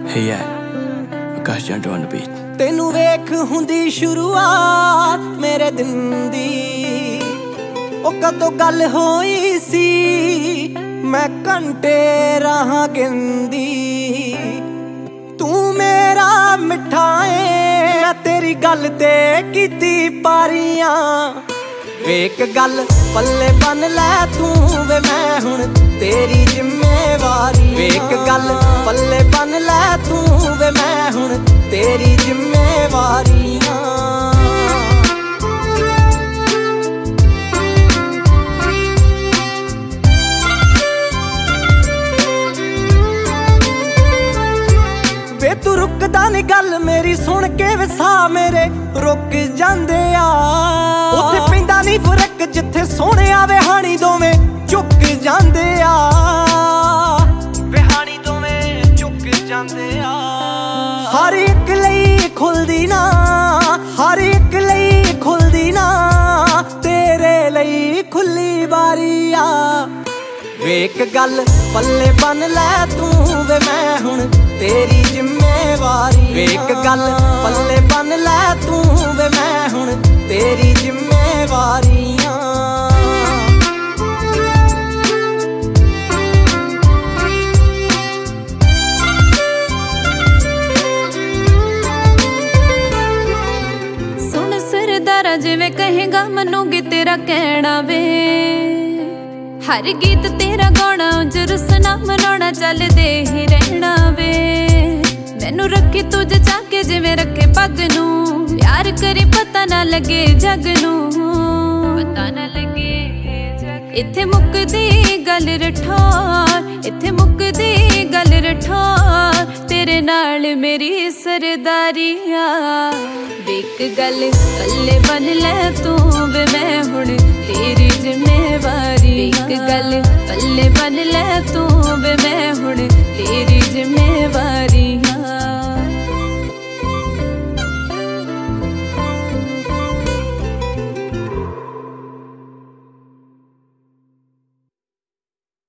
Hey yeah, Akash Janto on the beat. ਤੈਨੂੰ ਵੇਖ ਹੁੰਦੀ ਸ਼ੁਰੂਆਤ ਮੇਰੇ ਦਿਨ ਦੀ, ਉਹ ਕਦੋਂ ਗੱਲ ਹੋਈ ਸੀ ਮੈਂ ਘੰਟੇ ਰਾਹਾਂ ਗਿਣਦੀ। ਤੂੰ ਮੇਰਾ ਮਿੱਠਾ ਏ ਮੈਂ ਤੇਰੀ ਗੱਲ ਤੇ ਕੀਤੀ ਪਾਰੀਆਂ। ਵੇਖ ਗੱਲ ਪੱਲੇ ਬੰਨ ਲੈ ਤੂੰ ਵੇ ਮੈਂ ਹੁਣ ਤੇਰੀ ਜ਼ਿੰਮੇਵਾਰੀ। ਵੇਖ ਗੱਲ ਪੱਲੇ ਬੰਨ ਲੈ ਤੂੰ ਵੇ ਮੈਂ ਹੁਣ ਤੇਰੀ ਜ਼ਿੰਮੇਵਾਰੀ। ਵੇ ਤੂੰ ਰੁਕਦਾ ਨੀ ਗੱਲ ਮੇਰੀ ਸੁਣ ਕੇ ਵਸਾ ਮੇਰੇ ਰੁਕ ਜਾਂਦੇ ਆ। ਉੱਥੇ ਪੈਂਦਾ ਨੀ ਫਰਕ ਜਿੱਥੇ ਸੋਹਣਿਆ ਵੇ ਹਾਣੀ ਦੋਵੇਂ ਝੁਕ ਜਾਂਦੇ ਆ। ਵੇ ਹਾਣੀ ਦੋਵੇਂ ਝੁਕ ਜਾਂਦੇ ਆ। ਹਰ ਇੱਕ ਲਈ ਖੁੱਲਦੀ ਨਾ, ਹਰ ਇੱਕ ਲਈ ਖੁੱਲਦੀ ਨਾ, ਤੇਰੇ ਲਈ ਖੁੱਲੀ ਬਾਰੀ ਆ। ਵੇਖ ਗੱਲ ਪੱਲੇ ਬੰਨ ਲੈ ਤੂੰ ਵੇ ਮੈਂ ਹੁਣ ਤੇਰੀ ਜ਼ਿੰਮੇਵਾਰੀ। ਵੇਖ ਗੱਲ ਪੱਲੇ ਬੰਨ ਲੈ ਤੂੰ ਵੇ ਮੈਂ ਹੁਣ ਤੇਰੀ ਜ਼ਿੰਮੇਵਾਰੀ। ਸੁਣ ਸਰਦਾਰਾ ਜਿਵੇਂ ਕਹੇਗਾ ਮੰਨੂਗੀ ਤੇਰਾ ਕਹਿਣਾ ਵੇ। ਹਰ ਗੀਤ ਤੇਰਾ ਗਾਉਣਾ ਜਰੂਸ ਨਾ ਮਨਾਉਣਾ ਚੱਲਦੇ ਹੀ ਰਹਿਣਾ ਵੇ। ਮੈਨੂੰ ਰੱਖੀ ਤੁਝ ਚਾਕੇ ਜਿਵੇਂ ਰੱਖੇ ਪੱਗ ਨੂੰ, ਪਿਆਰ ਕਰੀ ਪਤਾ ਨਾ ਲੱਗੇ ਜੱਗ ਨੂੰ, ਪਤਾ ਨਾ ਲੱਗੇ ਜੱਗ। ਇੱਥੇ ਮੁੱਕਦੀ ਗੱਲ ਰਠੌਰ, ਇੱਥੇ ਮੁੱਕਦੀ ਗੱਲ ਰਠੌਰ, ਤੇਰੇ ਨਾਲ ਮੇਰੀ ਸਰਦਾਰੀ ਆ। ਵੇਖ ਗੱਲ ਪੱਲੇ ਬੰਨ ਲੈ ਤੂੰ ਵੇ ਮੈਂ ਹੁਣ